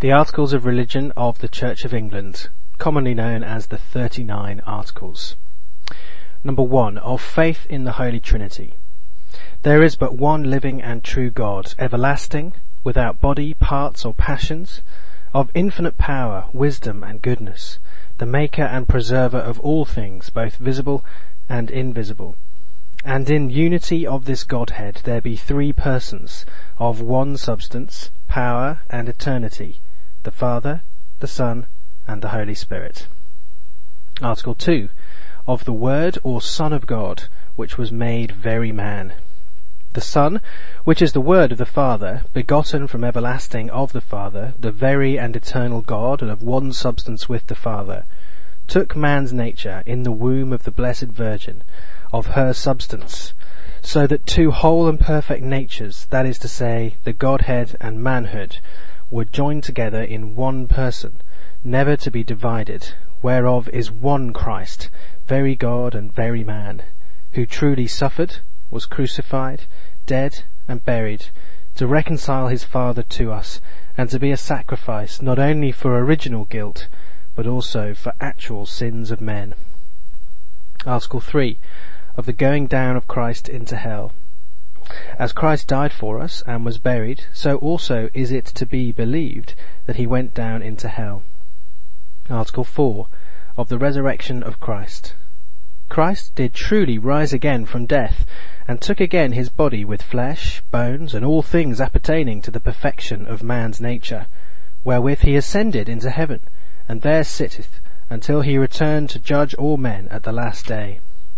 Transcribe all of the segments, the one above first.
The Articles of Religion of the Church of England, commonly known as the 39 Articles. Number 1. Of faith in the Holy Trinity. There is but one living and true God, everlasting, without body, parts, or passions, of infinite power, wisdom, and goodness, the maker and preserver of all things, both visible and invisible. And in unity of this Godhead there be three persons, of one substance, power, and eternity, the Father, the Son, and the Holy Spirit. Article 2. Of the Word or Son of God, which was made very man. The Son, which is the Word of the Father, begotten from everlasting of the Father, the very and eternal God, and of one substance with the Father, took man's nature in the womb of the Blessed Virgin, of her substance, so that two whole and perfect natures, that is to say, the Godhead and manhood, were joined together in one person, never to be divided, whereof is one Christ, very God and very man, who truly suffered, was crucified, dead, and buried, to reconcile his Father to us, and to be a sacrifice not only for original guilt, but also for actual sins of men. Article 3. Of the going down of Christ into hell. As Christ died for us and was buried, so also is it to be believed that he went down into hell. Article 4. Of the resurrection of Christ. Christ did truly rise again from death, and took again his body with flesh, bones, and all things appertaining to the perfection of man's nature, wherewith he ascended into heaven, and there sitteth, until he return to judge all men at the last day.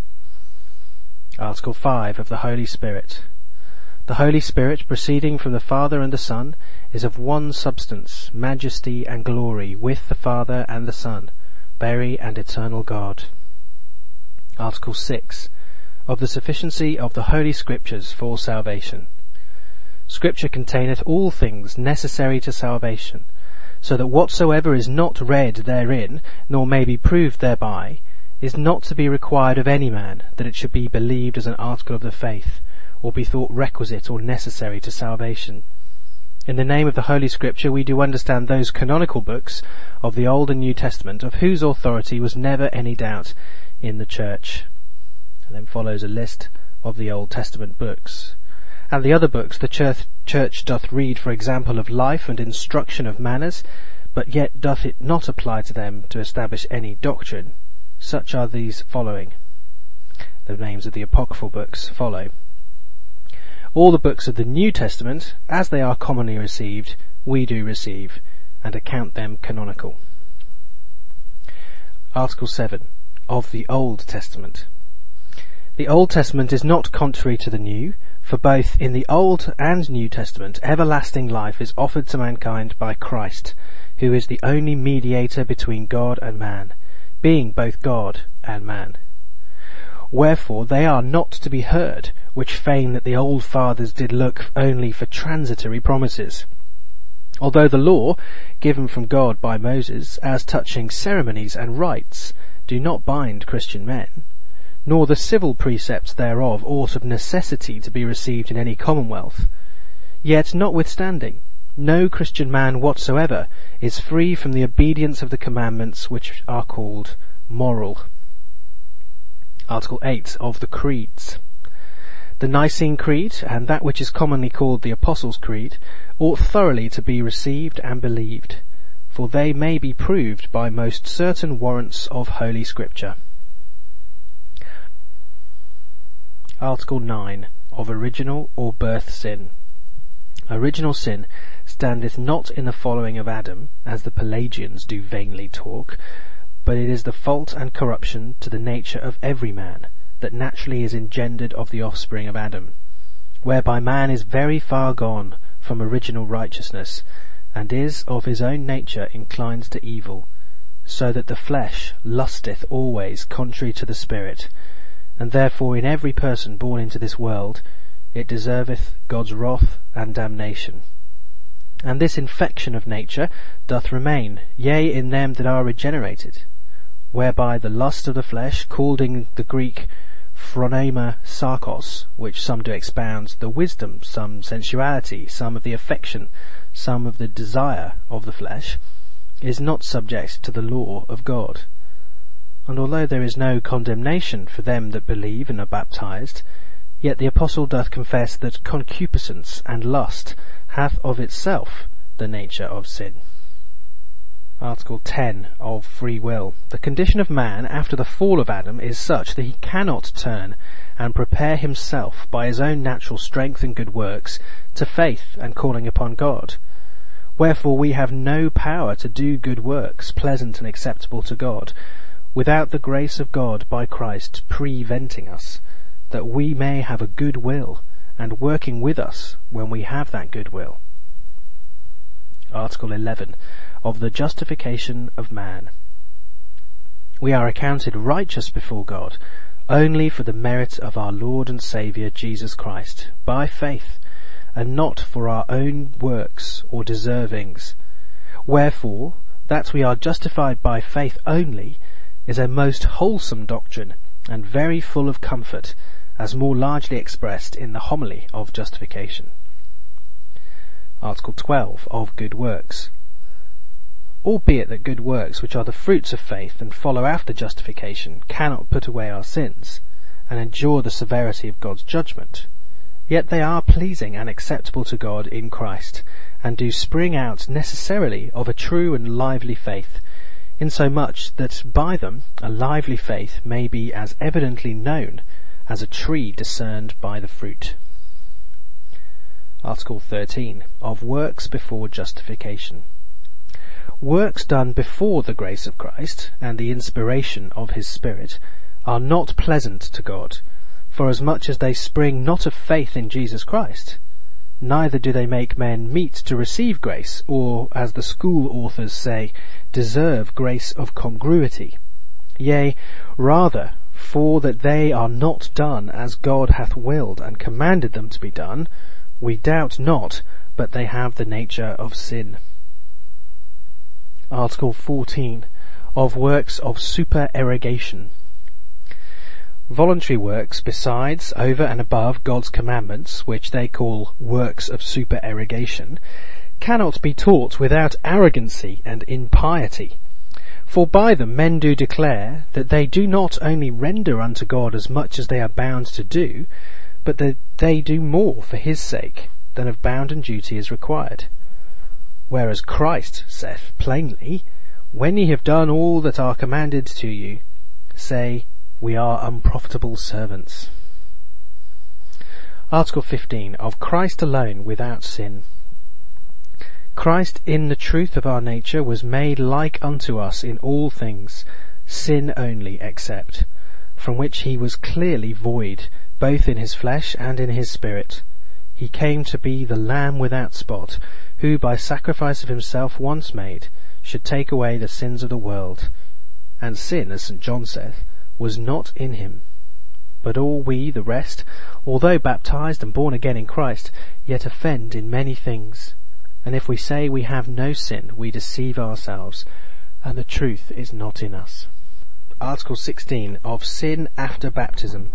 Article 5. Of the Holy Spirit. The Holy Spirit, proceeding from the Father and the Son, is of one substance, majesty, and glory, with the Father and the Son, very and eternal God. Article 6. Of the sufficiency of the Holy Scriptures for salvation. Scripture containeth all things necessary to salvation, so that whatsoever is not read therein, nor may be proved thereby, is not to be required of any man, that it should be believed as an article of the faith, or be thought requisite or necessary to salvation. In the name of the Holy Scripture we do understand those canonical books of the Old and New Testament, of whose authority was never any doubt in the Church. And then follows a list of the Old Testament books. And the other books the Church doth read for example of life and instruction of manners, but yet doth it not apply to them to establish any doctrine. Such are these following. The names of the apocryphal books follow. All the books of the New Testament, as they are commonly received, we do receive, and account them canonical. Article 7. Of the Old Testament. The Old Testament is not contrary to the New, for both in the Old and New Testament everlasting life is offered to mankind by Christ, who is the only mediator between God and man, being both God and man. Wherefore they are not to be heard, which feign that the old fathers did look only for transitory promises. Although the law, given from God by Moses, as touching ceremonies and rites, do not bind Christian men, nor the civil precepts thereof ought of necessity to be received in any commonwealth, yet notwithstanding, no Christian man whatsoever is free from the obedience of the commandments which are called moral. Article 8. Of the Creeds. The Nicene Creed, and that which is commonly called the Apostles' Creed, ought thoroughly to be received and believed, for they may be proved by most certain warrants of Holy Scripture. Article 9. Of original or birth sin. Original sin standeth not in the following of Adam, as the Pelagians do vainly talk, but it is the fault and corruption to the nature of every man, that naturally is engendered of the offspring of Adam, whereby man is very far gone from original righteousness, and is of his own nature inclined to evil, so that the flesh lusteth always contrary to the spirit, and therefore in every person born into this world it deserveth God's wrath and damnation. And this infection of nature doth remain, yea, in them that are regenerated, whereby the lust of the flesh, called in the Greek phronema sarkos, which some do expound the wisdom, some sensuality, some of the affection, some of the desire of the flesh, is not subject to the law of God. And although there is no condemnation for them that believe and are baptized, yet the apostle doth confess that concupiscence and lust hath of itself the nature of sin. Article 10 of Free Will. The condition of man after the fall of Adam is such that he cannot turn and prepare himself by his own natural strength and good works to faith and calling upon God. Wherefore we have no power to do good works, pleasant and acceptable to God, without the grace of God by Christ preventing us, that we may have a good will, and working with us when we have that good will. Article 11 of the justification of man. We are accounted righteous before God only for the merit of our Lord and Saviour Jesus Christ, by faith, and not for our own works or deservings. Wherefore, that we are justified by faith only is a most wholesome doctrine, and very full of comfort, as more largely expressed in the homily of justification. Article 12 of good works. Albeit that good works, which are the fruits of faith and follow after justification, cannot put away our sins, and endure the severity of God's judgment, yet they are pleasing and acceptable to God in Christ, and do spring out necessarily of a true and lively faith, insomuch that by them a lively faith may be as evidently known as a tree discerned by the fruit. Article 13 of works before justification. Works done before the grace of Christ and the inspiration of his Spirit are not pleasant to God, forasmuch as they spring not of faith in Jesus Christ, neither do they make men meet to receive grace, or, as the school authors say, deserve grace of congruity. Yea, rather, for that they are not done as God hath willed and commanded them to be done, we doubt not but they have the nature of sin. Article 14 of works of supererogation. Voluntary works besides, over and above God's commandments, which they call works of supererogation, cannot be taught without arrogancy and impiety. For by them men do declare that they do not only render unto God as much as they are bound to do, but that they do more for his sake than of bounden duty is required. Whereas Christ saith plainly, when ye have done all that are commanded to you, say, we are unprofitable servants. Article 15 of Christ alone without sin. Christ in the truth of our nature was made like unto us in all things, sin only except, from which he was clearly void, both in his flesh and in his spirit. He came to be the Lamb without spot, who by sacrifice of himself once made, should take away the sins of the world. And sin, as St. John saith, was not in him. But all we, the rest, although baptized and born again in Christ, yet offend in many things. And if we say we have no sin, we deceive ourselves, and the truth is not in us. Article 16 of sin after baptism.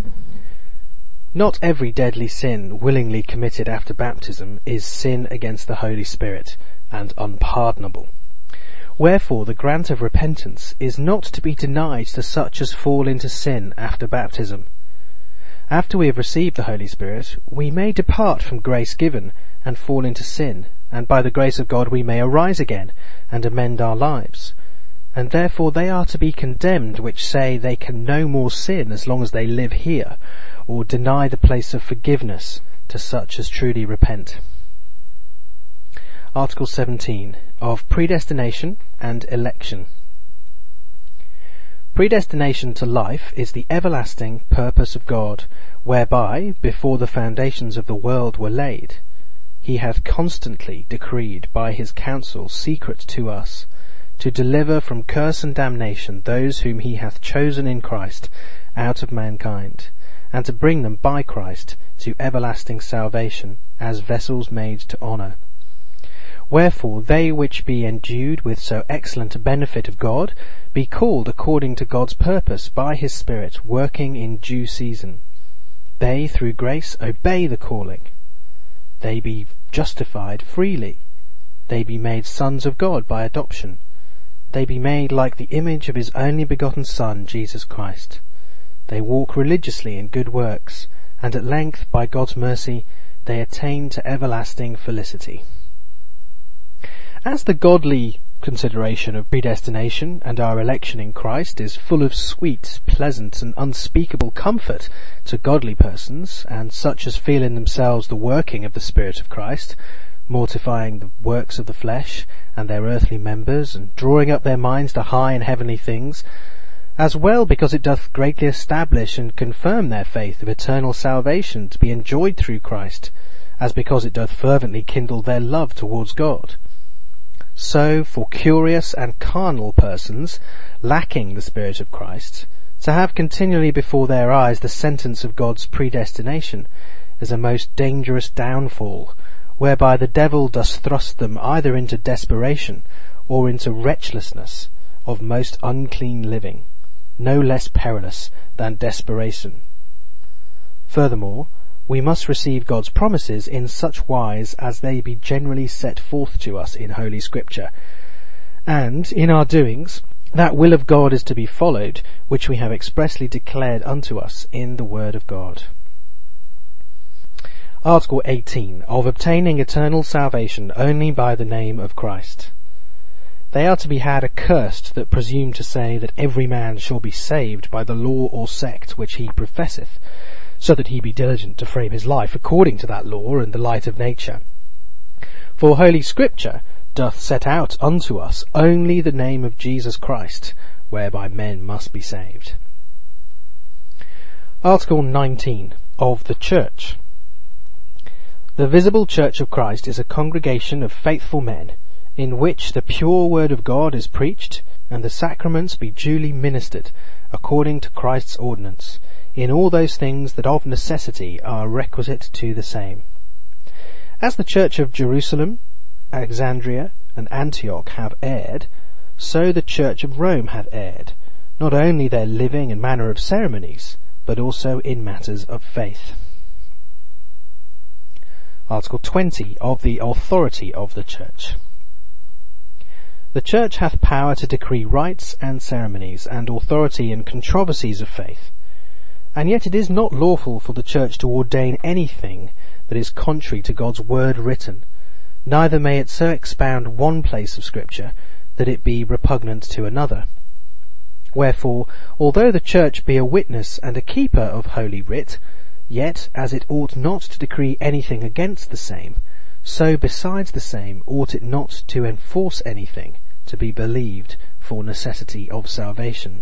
Not every deadly sin willingly committed after baptism is sin against the Holy Spirit, and unpardonable. Wherefore the grant of repentance is not to be denied to such as fall into sin after baptism. After we have received the Holy Spirit, we may depart from grace given and fall into sin, and by the grace of God we may arise again and amend our lives. And therefore they are to be condemned which say they can no more sin as long as they live here, or deny the place of forgiveness to such as truly repent. Article 17 of predestination and election. Predestination to life is the everlasting purpose of God, whereby, before the foundations of the world were laid, he hath constantly decreed by his counsel secret to us, to deliver from curse and damnation those whom he hath chosen in Christ out of mankind, and to bring them by Christ to everlasting salvation, as vessels made to honour. Wherefore they which be endued with so excellent a benefit of God be called according to God's purpose by his Spirit, working in due season. They through grace obey the calling. They be justified freely. They be made sons of God by adoption. They be made like the image of his only begotten Son, Jesus Christ. They walk religiously in good works, and at length, by God's mercy, they attain to everlasting felicity. As the godly consideration of predestination and our election in Christ is full of sweet, pleasant, and unspeakable comfort to godly persons, and such as feel in themselves the working of the Spirit of Christ, mortifying the works of the flesh and their earthly members, and drawing up their minds to high and heavenly things, as well because it doth greatly establish and confirm their faith of eternal salvation to be enjoyed through Christ, as because it doth fervently kindle their love towards God. So for curious and carnal persons, lacking the Spirit of Christ, to have continually before their eyes the sentence of God's predestination is a most dangerous downfall, whereby the devil does thrust them either into desperation or into wretchlessness of most unclean living, no less perilous than desperation. Furthermore, we must receive God's promises in such wise as they be generally set forth to us in Holy Scripture. And, in our doings, that will of God is to be followed, which we have expressly declared unto us in the Word of God. Article 18, of obtaining eternal salvation only by the name of Christ. They are to be had accursed that presume to say that every man shall be saved by the law or sect which he professeth, so that he be diligent to frame his life according to that law and the light of nature. For Holy Scripture doth set out unto us only the name of Jesus Christ, whereby men must be saved. Article 19, of the Church. The visible Church of Christ is a congregation of faithful men, in which the pure word of God is preached, and the sacraments be duly ministered, according to Christ's ordinance, in all those things that of necessity are requisite to the same. As the Church of Jerusalem, Alexandria, and Antioch have erred, so the Church of Rome hath erred, not only their living and manner of ceremonies, but also in matters of faith. Article 20, of the authority of the Church. The Church hath power to decree rites and ceremonies, and authority in controversies of faith. And yet it is not lawful for the Church to ordain anything that is contrary to God's word written, neither may it so expound one place of Scripture that it be repugnant to another. Wherefore, although the Church be a witness and a keeper of Holy Writ, yet as it ought not to decree anything against the same, so besides the same ought it not to enforce anything to be believed for necessity of salvation.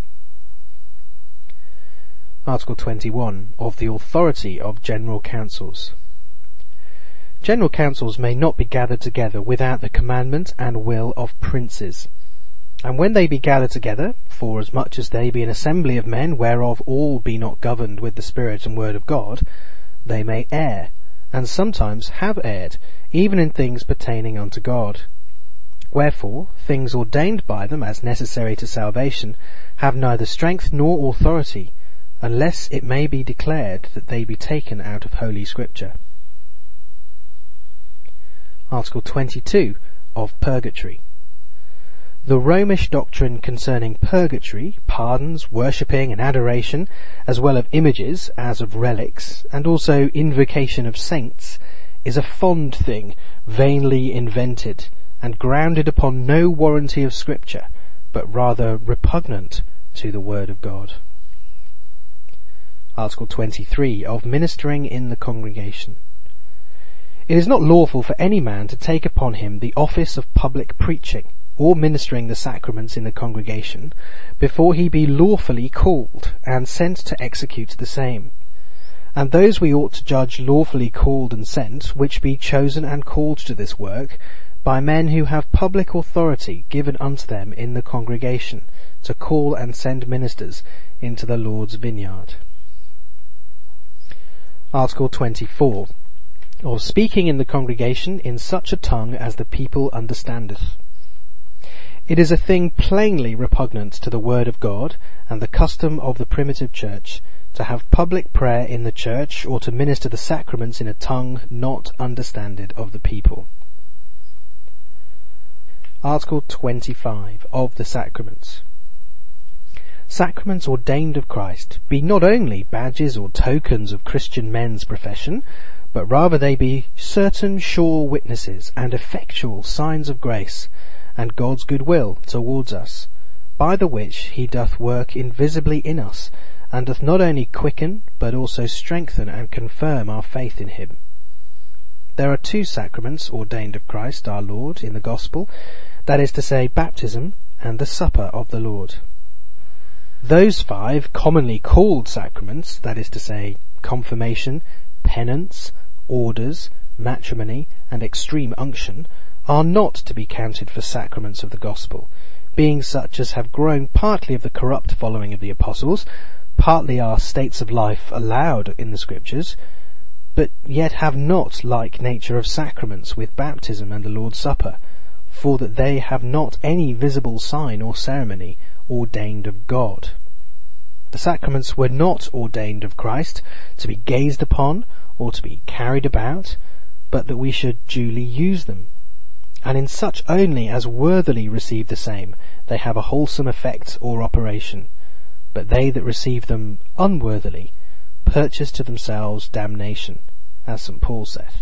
Article 21, of the authority of general councils. General councils may not be gathered together without the commandment and will of princes. And when they be gathered together, forasmuch as they be an assembly of men whereof all be not governed with the Spirit and word of God, they may err, and sometimes have erred, even in things pertaining unto God. Wherefore, things ordained by them as necessary to salvation have neither strength nor authority, unless it may be declared that they be taken out of Holy Scripture. Article 22, of Purgatory. The Romish doctrine concerning purgatory, pardons, worshipping and adoration, as well of images as of relics, and also invocation of saints, is a fond thing, vainly invented, and grounded upon no warranty of Scripture, but rather repugnant to the Word of God. Article 23, of ministering in the congregation. It is not lawful for any man to take upon him the office of public preaching, or ministering the sacraments in the congregation, before he be lawfully called and sent to execute the same. And those we ought to judge lawfully called and sent, which be chosen and called to this work, by men who have public authority given unto them in the congregation, to call and send ministers into the Lord's vineyard. Article 24, or speaking in the congregation in such a tongue as the people understandeth. It is a thing plainly repugnant to the word of God and the custom of the primitive church to have public prayer in the church or to minister the sacraments in a tongue not understanded of the people. Article 25 of the Sacraments. Sacraments ordained of Christ be not only badges or tokens of Christian men's profession, but rather they be certain sure witnesses and effectual signs of grace and God's goodwill towards us, by the which he doth work invisibly in us, and doth not only quicken, but also strengthen and confirm our faith in him. There are 2 sacraments ordained of Christ our Lord in the Gospel, that is to say, baptism and the supper of the Lord. Those 5 commonly called sacraments, that is to say, confirmation, penance, orders, matrimony, and extreme unction, are not to be counted for sacraments of the Gospel, being such as have grown partly of the corrupt following of the apostles, partly are states of life allowed in the Scriptures, but yet have not like nature of sacraments with baptism and the Lord's Supper, for that they have not any visible sign or ceremony ordained of God. The sacraments were not ordained of Christ to be gazed upon or to be carried about, but that we should duly use them, and in such only as worthily receive the same, they have a wholesome effect or operation, but they that receive them unworthily purchase to themselves damnation, as St. Paul saith.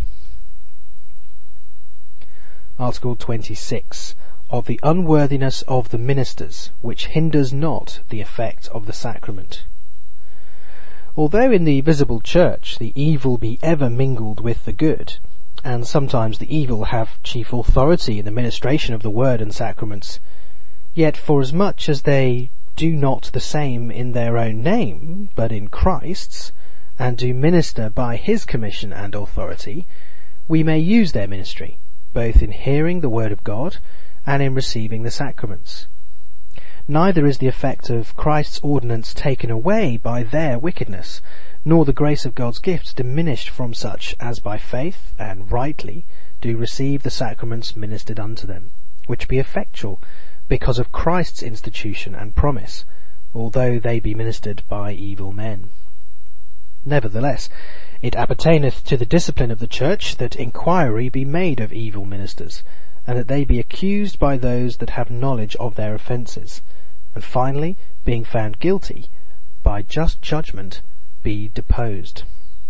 Article 26 of the unworthiness of the ministers, which hinders not the effect of the sacrament. Although in the visible church the evil be ever mingled with the good, and sometimes the evil have chief authority in the ministration of the word and sacraments, yet forasmuch as they do not the same in their own name, but in Christ's, and do minister by his commission and authority, we may use their ministry, both in hearing the word of God and in receiving the sacraments. Neither is the effect of Christ's ordinance taken away by their wickedness, nor the grace of God's gifts diminished from such as by faith and rightly do receive the sacraments ministered unto them, which be effectual because of Christ's institution and promise, although they be ministered by evil men. Nevertheless, it appertaineth to the discipline of the church that inquiry be made of evil ministers, and that they be accused by those that have knowledge of their offences, and finally, being found guilty, by just judgment be deposed.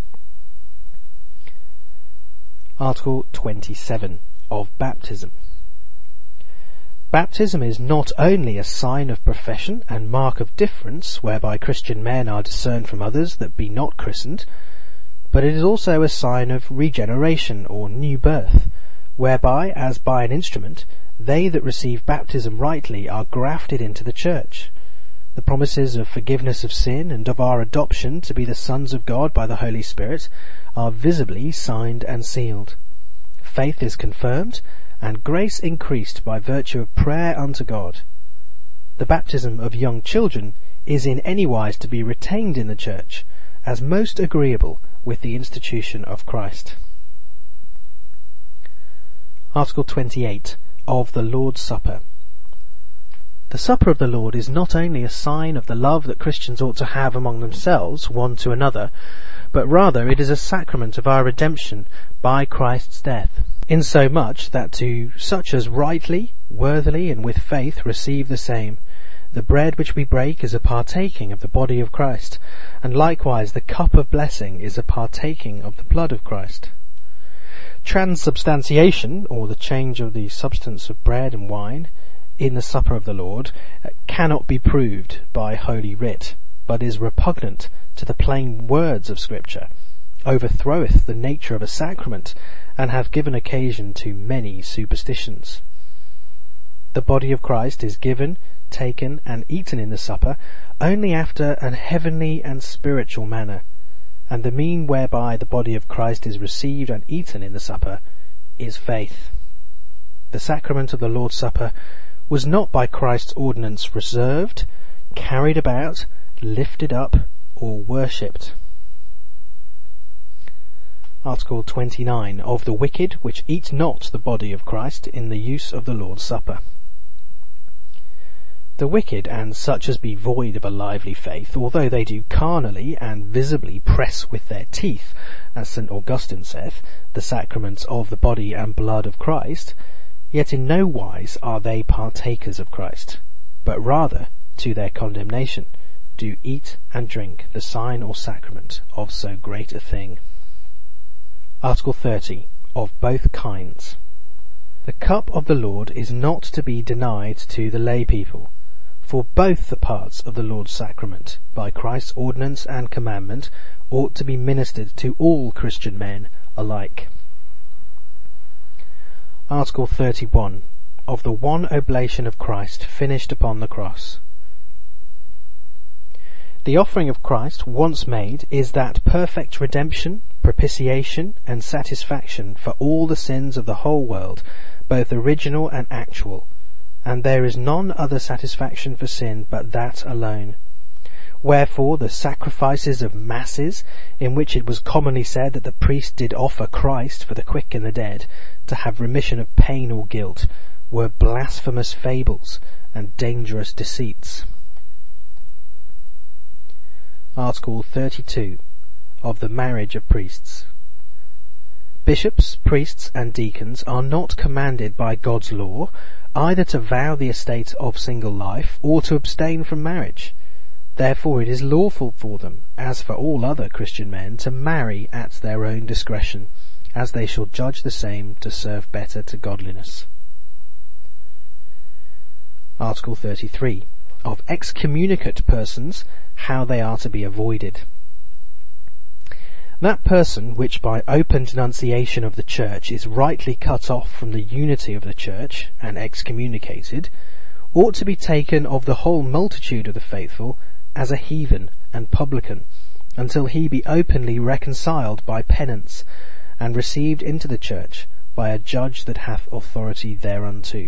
Article 27 of Baptism. Baptism is not only a sign of profession and mark of difference whereby Christian men are discerned from others that be not christened, but it is also a sign of regeneration or new birth, whereby, as by an instrument, they that receive baptism rightly are grafted into the church. The promises of forgiveness of sin and of our adoption to be the sons of God by the Holy Spirit are visibly signed and sealed. Faith is confirmed, and grace increased by virtue of prayer unto God. The baptism of young children is in any wise to be retained in the church, as most agreeable with the institution of Christ. Article 28 of the Lord's Supper. The Supper of the Lord is not only a sign of the love that Christians ought to have among themselves, one to another, but rather it is a sacrament of our redemption by Christ's death, insomuch that to such as rightly, worthily, and with faith receive the same, the bread which we break is a partaking of the body of Christ, and likewise the cup of blessing is a partaking of the blood of Christ. Transubstantiation, or the change of the substance of bread and wine, in the supper of the Lord, cannot be proved by Holy Writ, but is repugnant to the plain words of Scripture, overthroweth the nature of a sacrament, and hath given occasion to many superstitions. The body of Christ is given, taken, and eaten in the supper only after an heavenly and spiritual manner, and the mean whereby the body of Christ is received and eaten in the supper is faith. The sacrament of the Lord's Supper was not by Christ's ordinance reserved, carried about, lifted up, or worshipped. Article 29, of the wicked which eat not the body of Christ in the use of the Lord's Supper. The wicked, and such as be void of a lively faith, although they do carnally and visibly press with their teeth, as St. Augustine saith, the sacraments of the body and blood of Christ, yet in no wise are they partakers of Christ, but rather, to their condemnation, do eat and drink the sign or sacrament of so great a thing. Article 30, of both kinds. The cup of the Lord is not to be denied to the lay people, for both the parts of the Lord's sacrament, by Christ's ordinance and commandment, ought to be ministered to all Christian men alike. Article 31, of the one oblation of Christ finished upon the cross. The offering of Christ, once made, is that perfect redemption, propitiation, and satisfaction for all the sins of the whole world, both original and actual, and there is none other satisfaction for sin but that alone. Wherefore the sacrifices of masses, in which it was commonly said that the priest did offer Christ for the quick and the dead, to have remission of pain or guilt, were blasphemous fables and dangerous deceits. Article 32, of the marriage of priests. Bishops, priests, and deacons are not commanded by God's law either to vow the estate of single life or to abstain from marriage. Therefore it is lawful for them, as for all other Christian men, to marry at their own discretion, as they shall judge the same to serve better to godliness. Article 33, of excommunicate persons, how they are to be avoided. That person which by open denunciation of the Church is rightly cut off from the unity of the Church and excommunicated, ought to be taken of the whole multitude of the faithful as a heathen and publican, until he be openly reconciled by penance, and received into the Church by a judge that hath authority thereunto.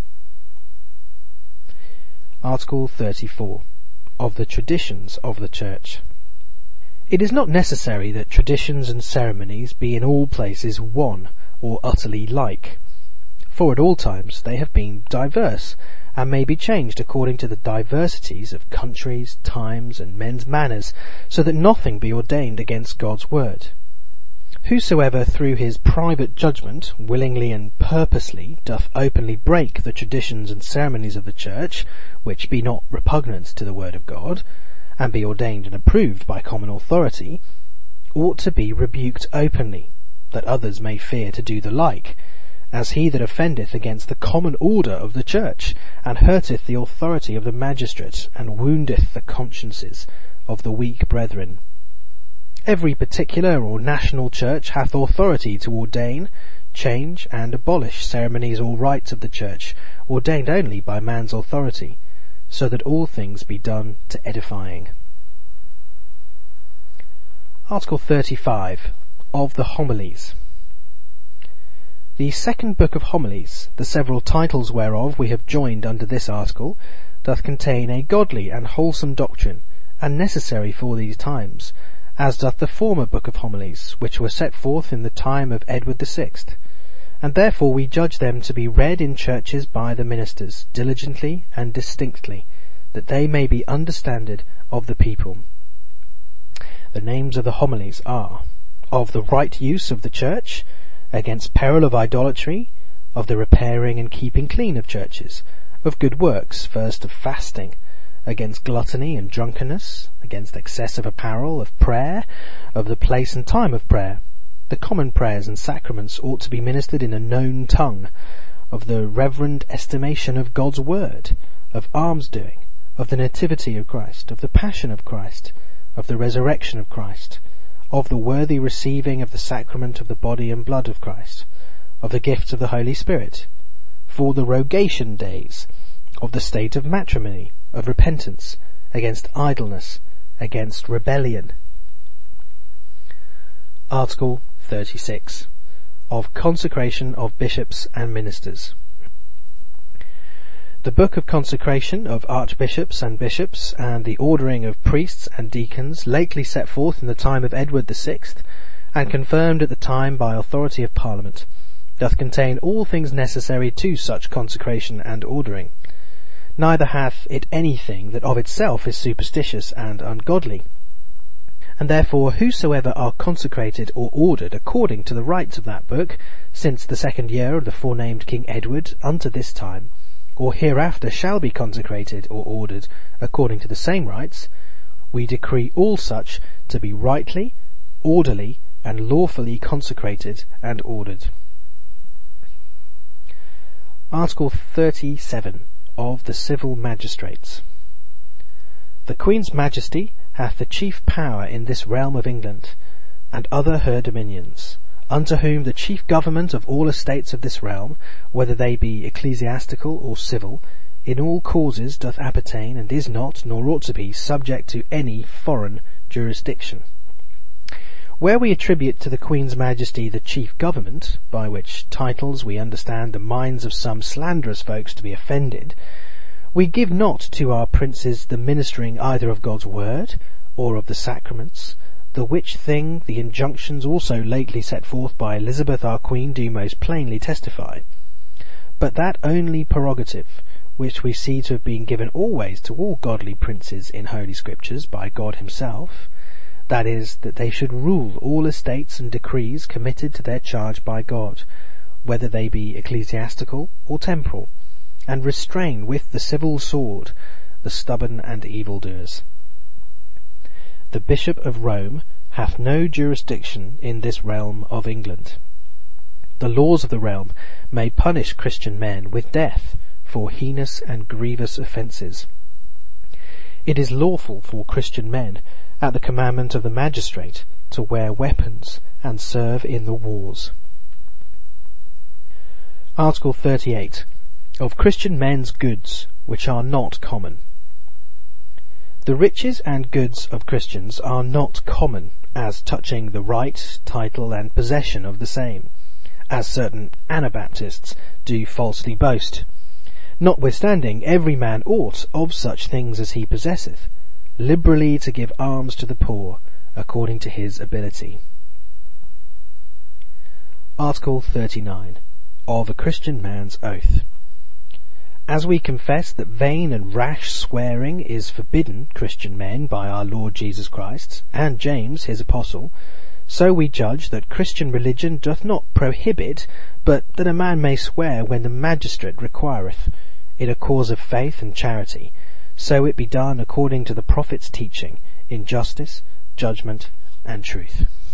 Article 34, of the traditions of the Church. It is not necessary that traditions and ceremonies be in all places one, or utterly like, for at all times they have been diverse, and may be changed according to the diversities of countries, times, and men's manners, so that nothing be ordained against God's word. Whosoever through his private judgment, willingly and purposely, doth openly break the traditions and ceremonies of the Church, which be not repugnant to the word of God, and be ordained and approved by common authority, ought to be rebuked openly, that others may fear to do the like, as he that offendeth against the common order of the Church, and hurteth the authority of the magistrate, and woundeth the consciences of the weak brethren. Every particular or national church hath authority to ordain, change, and abolish ceremonies or rites of the Church, ordained only by man's authority, so that all things be done to edifying. Article 35, of the Homilies. The second book of Homilies, the several titles whereof we have joined under this article, doth contain a godly and wholesome doctrine, and necessary for these times, as doth the former book of Homilies, which were set forth in the time of Edward VI, and therefore we judge them to be read in churches by the ministers, diligently and distinctly, that they may be understanded of the people. The names of the homilies are: of the right use of the Church, against peril of idolatry, of the repairing and keeping clean of churches, of good works, first of fasting, against gluttony and drunkenness, against excess of apparel, of prayer, of the place and time of prayer. The common prayers and sacraments ought to be ministered in a known tongue, of the reverend estimation of God's word, of alms-doing, of the nativity of Christ, of the passion of Christ, of the resurrection of Christ, of the worthy receiving of the sacrament of the body and blood of Christ, of the gifts of the Holy Spirit, for the rogation days, of the state of matrimony, of repentance, against idleness, against rebellion. Article 36, of consecration of bishops and ministers. The book of consecration of archbishops and bishops, and the ordering of priests and deacons, lately set forth in the time of Edward VI, and confirmed at the time by authority of Parliament, doth contain all things necessary to such consecration and ordering. Neither hath it anything that of itself is superstitious and ungodly. And therefore whosoever are consecrated or ordered according to the rites of that book, since the 2nd year of the forenamed King Edward unto this time, or hereafter shall be consecrated or ordered according to the same rites, we decree all such to be rightly, orderly, and lawfully consecrated and ordered. Article 37 of the Civil Magistrates. The Queen's Majesty hath the chief power in this realm of England, and other her dominions, unto whom the chief government of all estates of this realm, whether they be ecclesiastical or civil, in all causes doth appertain, and is not, nor ought to be, subject to any foreign jurisdiction. Where we attribute to the Queen's Majesty the chief government, by which titles we understand the minds of some slanderous folks to be offended, we give not to our princes the ministering either of God's word, or of the sacraments, the which thing the injunctions also lately set forth by Elizabeth our Queen do most plainly testify, but that only prerogative which we see to have been given always to all godly princes in Holy Scriptures by God himself, that is, that they should rule all estates and decrees committed to their charge by God, whether they be ecclesiastical or temporal, and restrain with the civil sword the stubborn and evildoers. The Bishop of Rome hath no jurisdiction in this realm of England. The laws of the realm may punish Christian men with death for heinous and grievous offences. It is lawful for Christian men, at the commandment of the magistrate, to wear weapons and serve in the wars. Article 38. Of Christian men's goods, which are not common. The riches and goods of Christians are not common, as touching the right, title, and possession of the same, as certain Anabaptists do falsely boast. Notwithstanding, every man ought, of such things as he possesseth, liberally to give alms to the poor, according to his ability. Article 39. Of a Christian man's oath. As we confess that vain and rash swearing is forbidden Christian men by our Lord Jesus Christ, and James his apostle, so we judge that Christian religion doth not prohibit, but that a man may swear when the magistrate requireth, in a cause of faith and charity, so it be done according to the prophet's teaching, in justice, judgment, and truth.